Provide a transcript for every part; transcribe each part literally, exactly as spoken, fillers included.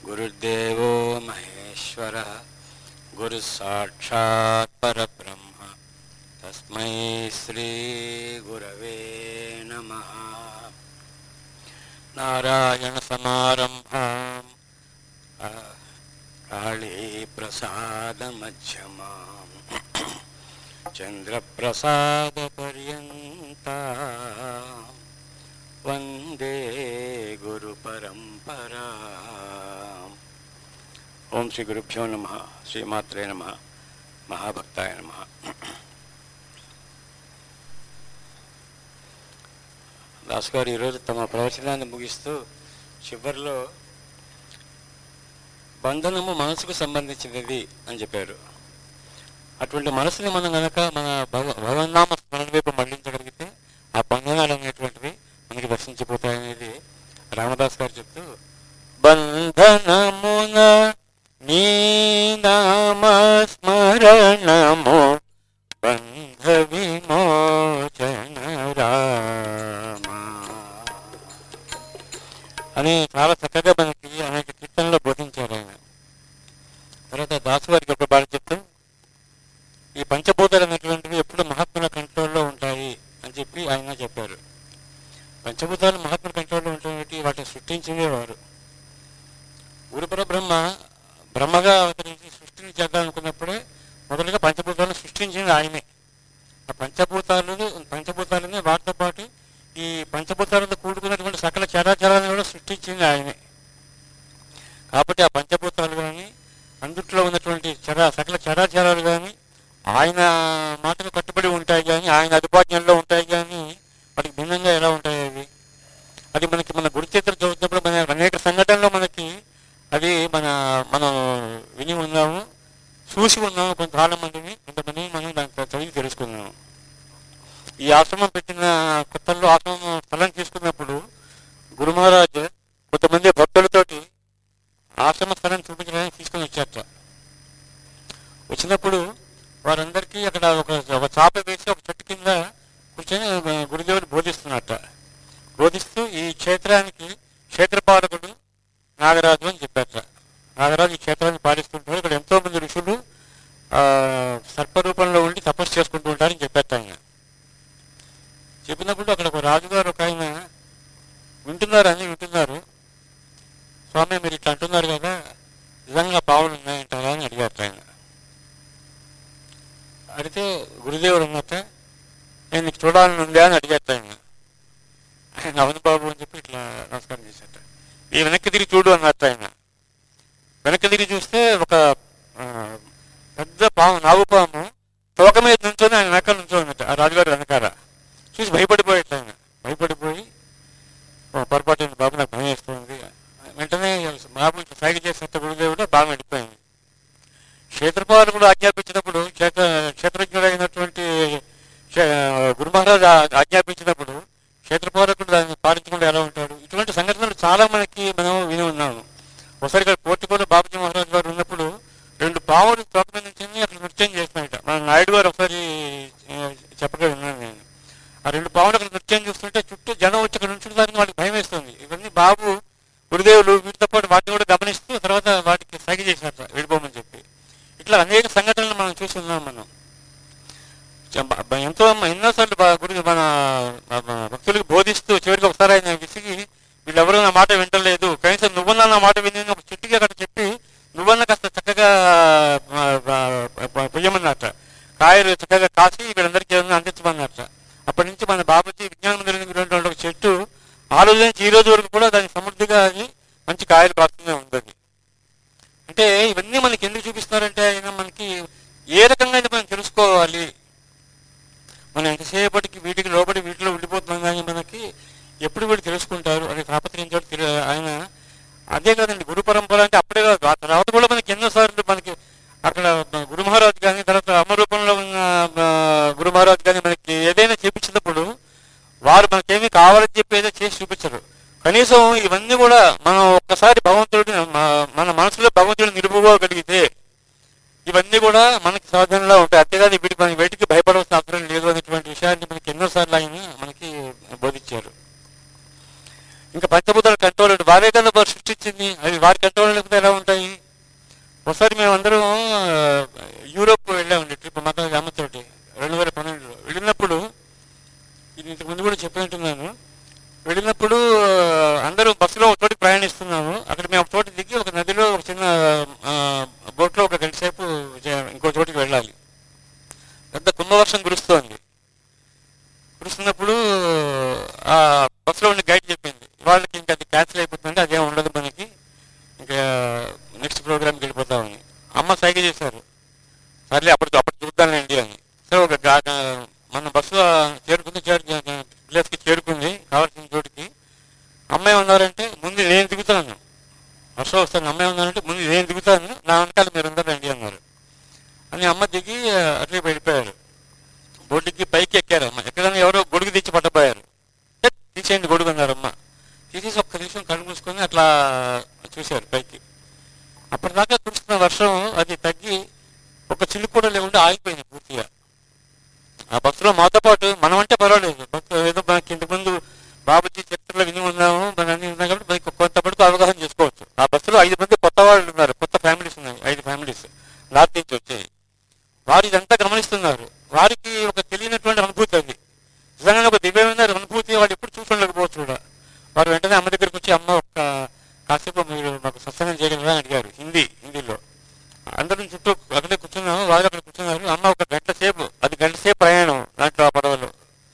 गुरुर्देवो महेश्वरः गुरुः साक्षात् परब्रह्म तस्मै श्री गुरवे नमः। नारायण समारंभाम् काली प्रसाद मध्यमाम् चंद्रप्रसाद पर्यन्ताम् वंदे गुरु परंपरा। ओम श्री गुरुभ्यो नमः। श्रीमात्रे नमः। महाभक्ताय नमः। దాస్ గారు ఈరోజు తమ ప్రవచనాన్ని ముగిస్తూ చివరిలో బంధనము మనసుకు సంబంధించినది అని చెప్పారు. అటువంటి మనసుని మనం కనుక మన భగ భగవన్నామ స్మరణ వైపు మళ్లించగలిగితే ఆ బంధనాలు అనేటువంటివి మనకి దర్శించిపోతాయనేది రామదాస్ గారు చెప్తూ, బంధనమున నీ నామ స్మరణము బంధ విమోచన రామ అని చాలా చక్కగా మనకి అనేక కీర్తనలో బోధించారు ఆయన. తర్వాత దాసు గారికి ఒక బాగా చెప్తూ, ఈ పంచభూతాలు అనేటువంటివి ఎప్పుడు మహాత్ముల కంట్రోల్లో ఉంటాయి అని చెప్పి ఆయన చెప్పారు. పంచభూతాలు మహాత్ముల కంట్రోల్లో ఉంటాయి, వాటిని సృష్టించిందే వారు. గురుపర బ్రహ్మ బ్రహ్మగా అవతరించి సృష్టిని చేద్దామనుకున్నప్పుడే మొదలుగా పంచభూతాలను సృష్టించింది ఆయనే. ఆ పంచభూతాలు పంచభూతాలని వాటితో పాటు ఈ పంచభూతాలతో కూడుకున్నటువంటి సకల చరాచరాలను కూడా సృష్టించింది ఆయనే. కాబట్టి ఆ పంచభూతాలు కానీ అందుట్లో ఉన్నటువంటి చర సకల చరాచరాలు కానీ ఆయన మాటకు కట్టుబడి ఉంటాయి కానీ, ఆయన అధిపాజ్ఞంలో ఉంటాయి కానీ వాటికి భిన్నంగా ఎలా ఉంటాయి అవి? అది మనకి మన గురుచరిత్ర చదువుతున్నప్పుడు మన అనేక సంఘటనలో మనకి అది మన మనం విని ఉన్నాము, చూసి ఉన్నాము. కొంతకాలం మందిని కొంతమంది మనం దాని చదివి తెలుసుకున్నాము. ఈ ఆశ్రమం పెట్టిన కొత్తల్లో ఆశ్రమం స్థలం తీసుకున్నప్పుడు గురు మహారాజ్ కొంతమంది భక్తులతోటి ఆశ్రమ స్థలం చూపించడానికి తీసుకొని వచ్చారట. వచ్చినప్పుడు వారందరికీ అక్కడ ఒక ఒక చాప వేసి ఒక చెట్టు కింద కూర్చొని గురుదేవుడు బోధిస్తున్నట్ట. బోధిస్తూ ఈ క్షేత్రానికి క్షేత్రపాలకుడు నాగరాజు అని చెప్పారట. నాగరాజు ఈ క్షేత్రాన్ని పాలిస్తుంటారు. ఇక్కడ ఎంతో మంది ఋషులు సర్పరూపంలో ఉండి తపస్సు చేసుకుంటూ ఉంటారని చెప్పారట ఆయన. చెప్పినప్పుడు అక్కడ ఒక రాజుగారు ఒక ఆయన వింటున్నారు అని వింటున్నారు. స్వామి మీరు ఇట్లా అంటున్నారు కదా, నిజంగా పావులు ఉన్నాయంటారా అని అడిగారట ఆయన. అడిగితే గురుదేవుడు ఉన్నట్ట, నేను నీకు చూడాలని ఉందా అని అడిగారట ఆయన. ఆయన అవును బాబు అని చెప్పి ఇట్లా నమస్కారం చేశాట. ఈ వెనక్కి తిరిగి చూడు అన్నట్టు ఆయన. వెనక్కి తిరిగి చూస్తే ఒక పెద్ద పాము, నాగుపాము తోక మీద నుంచొని ఆయన వెనకాల నుంచో ఉన్నట్టు ఆ రాజుగారు వెనకాల. చూసి భయపడిపోయేట ఆయన. భయపడిపోయి పొరపాటు బాబు నాకు భయం వేస్తుంది. వెంటనే బాబు సైగ చేసినట్టు గురుదేవుడు బాగా వెళ్ళిపోయింది. క్షేత్రపాలకుడు ఆజ్ఞాపించినప్పుడు క్షేత్ర క్షేత్రజ్ఞుడైనటువంటి గురు మహారాజు ఆజ్ఞాపించినప్పుడు క్షేత్రపాలకుడు దాన్ని పాలించకుండా ఎలా ఉంటాడు? ఇటువంటి సంఘటనలు చాలా మనకి మనం విని ఉన్నాము. ఒకసారి ఇక్కడ పోర్టుకోలో బాబుజీ మహారాజు గారు ఉన్నప్పుడు రెండు పావులు తోట మీద నుంచి అక్కడ నృత్యం చేస్తున్నాయట. మన నాయుడు గారు ఒకసారి చెప్పగా విన్నాను నేను. ఆ రెండు పావులు అక్కడ నృత్యం చూస్తుంటే చుట్టూ జనం వచ్చి అక్కడ నుంచి దానికి వాళ్ళకి భయం వేస్తుంది. ఇవన్నీ బాబు గురుదేవులు వీటితో పాటు వాటిని కూడా గమనిస్తూ తర్వాత వాటికి సైగ చేసినట్ట వెళ్ళిపోమని చెప్పి. ఇట్లా అనేక సంఘటనలు మనం చూసి ఉన్నాం. మనం ఎంతో ఎన్నోసార్లు గురి మన భక్తులకు బోధిస్తూ చివరికి ఒకసారి ఆయన విసిగి వీళ్ళెవరూ నా మాట వింటలేదు, కనీసం నువ్వన్నా నా మాట విని ఒక చెట్టుకి అక్కడ చెప్పి నువ్వన్నా కాస్త చక్కగా పొయ్యమన్నట్ట. కాయలు చక్కగా కాసి వీళ్ళందరికీ ఏమన్నా అందించమన్నట్ట. అప్పటి నుంచి మన బాబుజీ విజ్ఞాన మందిరం ఒక చెట్టు ఆ రోజు నుంచి ఈ రోజు వరకు కూడా దాని సమృద్ధిగా అది మంచి కాయలు కాస్తూనే ఉంటుంది. అంటే ఇవన్నీ మనకి ఎందుకు చూపిస్తున్నారంటే ఆయన మనకి ఏ రకంగా అయితే మనం తెలుసుకోవాలి. మనం ఎంతసేపటికి వీటికి లోబడి వీటిలో ఉండిపోతున్నాం కానీ మనకి ఎప్పుడు వీళ్ళు తెలుసుకుంటారు అని తాపత్రయించాడు ఆయన. అదే కదండి గురు పరంపర అంటే అప్పుడే కాదు, ఆ తర్వాత కూడా మనకి ఎన్నోసార్లు మనకి అక్కడ గురు మహారాజు కానీ తర్వాత అమరూపంలో ఉన్న గురు మహారాజు కానీ మనకి ఏదైనా చేపించినప్పుడు వారు మనకేమీ కావాలని చెప్పి ఏదో చేసి చూపించరు. కనీసం ఇవన్నీ కూడా మనం ఒక్కసారి భగవంతుడిని మన మనసులో భగవంతుడిని నిలుపుకోగలిగితే ఇవన్నీ కూడా మనకి సాధనలా ఉంటాయి. అంతేగాని వీటికి మనకి వేటికి భయపడవలసిన అవసరం లేదు అనేటువంటి విషయాన్ని మనకి ఎన్నోసార్లు ఆయన మనకి బోధించారు. ఇంకా పంచభూతాల కంట్రోల్ వారే కదా వారు సృష్టించింది, అవి వారి కంట్రోల్ లేకపోతే అక్కడ మేము ఒక చోట దిగి ఒక నదిలో ఒక చిన్న బోట్లో ఒక గంట సేపు ఇంకో చోటికి వెళ్ళాలి. పెద్ద కుంభవర్షం కురుస్తోంది. కురుస్తున్నప్పుడు ఆ బస్సులో ఉండి గైడ్ చెప్పింది, వాళ్ళకి ఇంకా అది క్యాన్సిల్ అయిపోతుంది, అదేం ఉండదు మనకి, ఇంకా నెక్స్ట్ ప్రోగ్రామ్కి వెళ్ళిపోతామని. అమ్మ సైగ చేశారు, సర్లే అప్పుడు అప్పుడు చూద్దానండి అని. సో ఒక మన బస్సు చేరుకుంది, చేరు ప్లేస్కి చేరుకుంది కావాల్సిన చోటుకి. అమ్మాయి ఉన్నారంటే ముందు నేను దిగుతాను, వర్షం వస్తాను. అమ్మాయి ఉన్నారంటే ముందు నేను దిగుతాను, నా వెనకాల మీరు ఉండాలండి అన్నారు. అని అమ్మ దిగి అట్లే వెళ్ళిపోయారు. బోర్డుకి పైకి ఎక్కారు. అమ్మ ఎక్కడైనా ఎవరో గొడుగు తెచ్చి పట్టపోయారు. తీసేయండి గొడుగు అన్నారు. అమ్మ తీసేసి ఒక్క నిమిషం కళ్ళు మూసుకొని అట్లా చూశారు పైకి. అప్పటిదాకా కురుస్తున్న వర్షం అది తగ్గి ఒక చిల్లు కూడా లేకుండా ఆగిపోయింది పూర్తిగా. ఆ బస్సులో మాతో పాటు మనం అంటే పర్వాలేదు, బస్సు ఏదో మనకి ఇంతకుముందు బాబుజీ చరిత్రలో విని ఉన్నాము, మన అన్ని ఉన్నాం కాబట్టి మనకి కొంతవరకు అవగాహన చేసుకోవచ్చు. ఆ బస్సులో ఐదు మంది కొత్త వాళ్ళు ఉన్నారు, కొత్త ఫ్యామిలీస్ ఉన్నాయి, ఐదు ఫ్యామిలీస్ నార్త్ నుంచి వచ్చాయి. వారు ఇదంతా గమనిస్తున్నారు. వారికి ఒక తెలియనటువంటి అనుభూతి అది, నిజంగానే ఒక దివ్యమైన అనుభూతి. వాళ్ళు ఎప్పుడు చూసుకుండకపోవచ్చు కూడా. వారు వెంటనే అమ్మ దగ్గరికి వచ్చి, అమ్మ ఒక్క కాసేపు మీరు మాకు సత్సంగం చేయగలరా అని అడిగారు హిందీ హిందీలో. అందరం చుట్టూ అక్కడే కూర్చున్నాము, వాళ్ళు అక్కడ కూర్చున్నారు. అమ్మ ఒక గంట సేపు, అది గంట సేపు ప్రయాణం దాంట్లో ఆ పడవలో,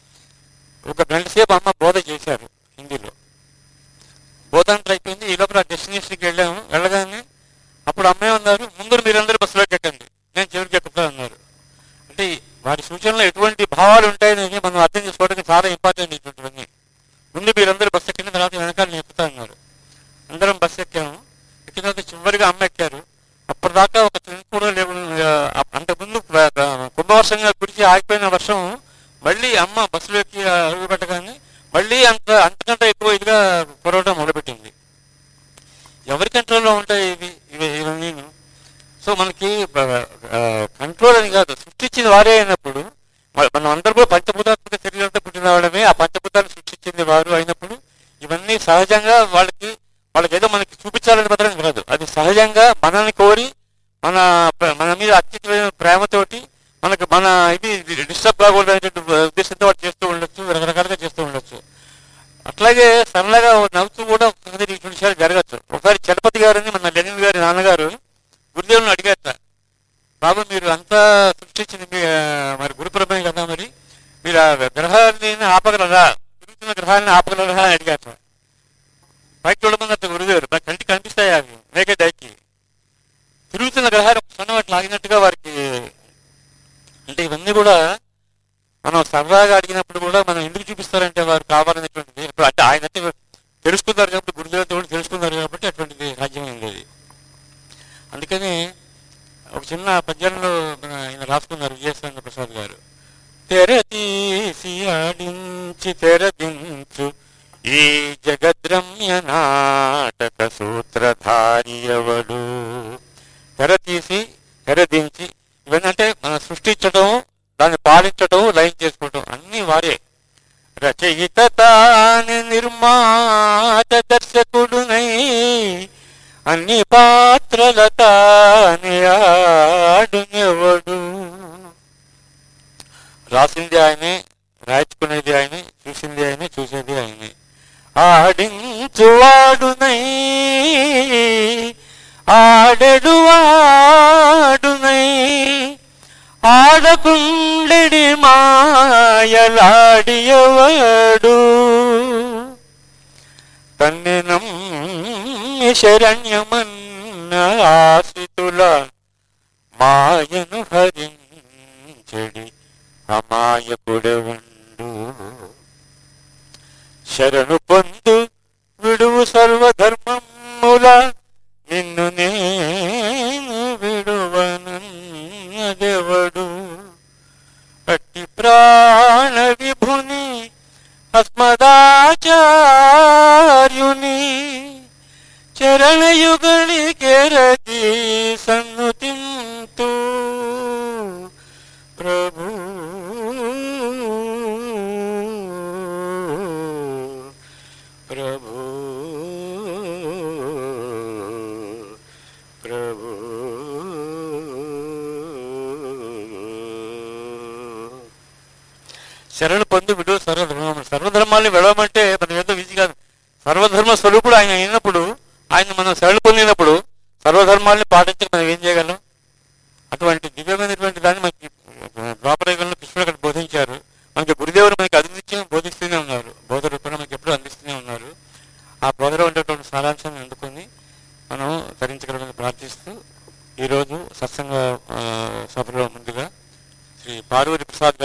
ఒక గంట సేపు అమ్మ బోధ చేశారు హిందీలో. బోధ అంతా అయిపోయింది. ఈ లోపల డెస్టినేషన్కి వెళ్ళాము. వెళ్ళగానే అప్పుడు అమ్మాయి ఉన్నారు, ముందు మీరందరూ బస్సులోకి ఎక్కండి, నేను చివరికి ఎక్కుతా అన్నారు. అంటే వారి సూచనలో ఎటువంటి భావాలు ఉంటాయని మనం అర్థం చేసుకోవడానికి చాలా ఇంపార్టెంట్ ఇటువంటివన్నీ. ముందు మీరందరూ బస్సు ఎక్కిన తర్వాత వెనకాల నేను ఎక్కుతా అన్నారు. అందరం బస్సు ఎక్కాము. ఎక్కిన తర్వాత చివరిగా అమ్మ ఎక్కారు. అప్పటిదాకా ఒక చిన్న కూడా లేవు. అంతకుముందు కుంభవర్షంగా కురిచి ఆగిపోయిన వర్షం మళ్ళీ అమ్మ బస్సులోకి అడుగు పెట్టగానే మళ్ళీ అంత అంతకంటే ఎక్కువ ఇదిగా కురవడం మొదలుపెట్టింది. ఎవరి కంట్రోల్లో ఉంటాయి ఇవి ఇవి ఇవన్నీ? సో మనకి కంట్రోల్ అని కాదు, సృష్టించిన వారే అయినప్పుడు, మనం అందరూ కూడా పంచభూతాత్మక శరీరంతో పుట్టిన వాళ్ళమే. ఆ పంచభూతాన్ని సృష్టించింది వారు అయినప్పుడు ఇవన్నీ సహజంగా వాళ్ళకి వాళ్ళకి ఏదో మనకి చూపించాలని మాత్రం కాదు, అది సహజంగా మనల్ని కోరి మన మన మీద అత్యంతమైన ప్రేమతోటి మనకు మన ఇది డిస్టర్బ్ కాకూడదు అనేటువంటి ఉద్దేశంతో వాడు చేస్తూ ఉండొచ్చు, రకరకాలుగా చేస్తూ ఉండొచ్చు. అట్లాగే సరళగా నవ్వుతూ కూడా ఒకసారి ఇటువంటి విషయాలు జరగచ్చు. ఒకసారి చలపతి గారని మన లెనిన్ గారి నాన్నగారు గురుదేవుని అడిగారట, బాబు మీరు అంతా సృష్టించింది మీ మరి గురుప్రభమే కదా, మరి మీరు ఆ గ్రహాన్ని ఆపగలరా, తిరుగుతున్న గ్రహాన్ని ఆపగలరా అని అడిగారట. పైకి చూడమన్నట్టు గురుదేవుడు, నాకు కంటికి కనిపిస్తాయి అవి మేకే డైకి తిరుగుతున్న గ్రహాలు క్షణం అట్లా ఆగినట్టుగా వారికి. అంటే ఇవన్నీ కూడా మనం సరదాగా అడిగినప్పుడు కూడా మనం ఎందుకు చూపిస్తారంటే వారు కావాలనేటువంటిది. ఇప్పుడు అంటే ఆయన అంటే తెలుసుకున్నారు కాబట్టి, గురుదేవులతో కూడా తెలుసుకున్నారు కాబట్టి అటువంటిది సాధ్యమైంది. అందుకని ఒక చిన్న పద్యంలో ఆయన రాసుకున్నారు విజయసాంగ ప్రసాద్ గారు, తెర తీసి ఆడించి తెరదించు ఈ జగద్రమ్య నాటక సూత్రధారి ఎవడు. తెర తీసి తెరదించి ఇవన్నీ అంటే మనం సృష్టించడం, దాన్ని పాలించడం, లైన్ చేసుకోవటం అన్నీ వారే. రచయిత తాని నిర్మాత దర్శకుడునై అన్ని పాత్రల తాని ఆడునెవడు. రాసింది ఆయనే, రాయించుకునేది ఆయనే, చూసింది ఆయనే, చూసేది ఆయనే. ఆడించువాడునై ఆడెడువాడునై ఆడకుండెడి మాయలాడియవాడు. తన్ని నమ్మి శరణ్యమన్న ఆశ్రితుల మాయను హరించెడి అమాయకుడెవండు. శరణు పొందు విడువు సర్వధర్మముల నిన్ను నేను విడువనన్నదెవడు. అట్టి ప్రాణ విభుని అస్మదాచార్యుని చరణయుగళి కెరది సన్నుతింతు ప్రభు ప్రభు ప్రభు. శరణు పొంది విడు సర్వధర్మం. సర్వధర్మాన్ని విడవమంటే మనం ఏదో విధి కాదు. సర్వధర్మ స్వరూపుడు ఆయన అయినప్పుడు ఆయన మనం శరణు పొందినప్పుడు సర్వధర్మాల్ని పాటించి మనం ఏం చేయగలం? అటువంటి దివ్యమైనటువంటి దాన్ని మనకి ద్వాపరయుగంలో కృష్ణుడు అక్కడ బోధించారు. మనకి గురుదేవుడు మనకి అదినిత్యం బోధిస్తూనే ఉన్నారు, బోధ రూపంలో మనకి ఎప్పుడూ అందిస్తూనే ఉన్నారు. ఆ బోధలో ఉండేటువంటి సారాంశాన్ని అందుకొని మనం ధరించగలమని ప్రార్థిస్తూ ఈరోజు సత్సంగ ఆ, సభలో ముందుగా శ్రీ పార్వతి ప్రసాద్ గారు